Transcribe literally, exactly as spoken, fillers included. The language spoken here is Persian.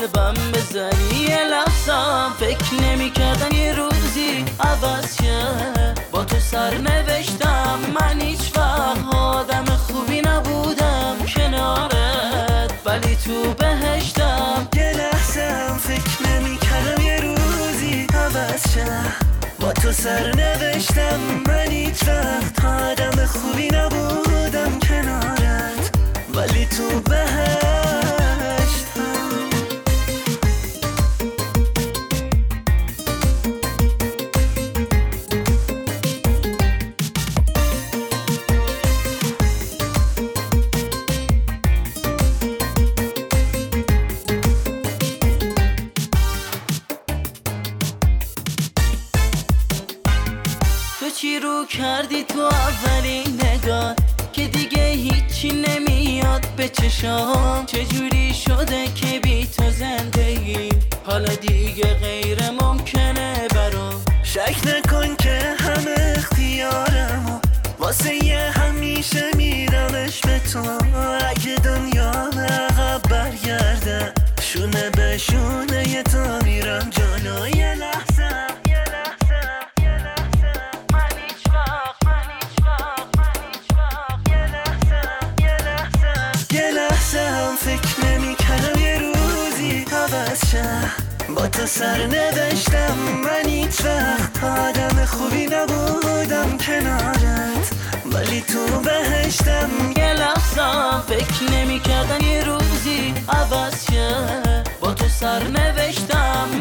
قلبم بزنی. یه لحظم فکر نمی کردن یه روزی عوض شه. با تو سر نوشتم من هیچ وقت آدم خوبی نبودم کنارت، ولی تو بهشتم. یه لحظم فکر نمی کردم یه روزی عوض شه. با تو سر نوشتم من هیچ وقت آدم خوبی نبودم کنارت، ولی تو بهشتم. تو چی رو کردی تو اولین نگاه که دیگه هیچی نمیاد به چشام؟ چجوری شده که بی تو زندگی حالا دیگه غیر ممکنه برام؟ شک نکن که همه اختیارمو واسه یه همیشه میدمش به تو. اگه دنیا عقب برگرده شونه به شونه یه تا میرم جلو. یه لحظه هم فکر نمی کردم یه روزی عوض شه. با تو سر نداشتم من هیچ وقت آدم خوبی نبودم کنارت، ولی تو بهشتم. یه لحظم فکر نمی کردن یه روزی عوض شه. با تو سر نوشتم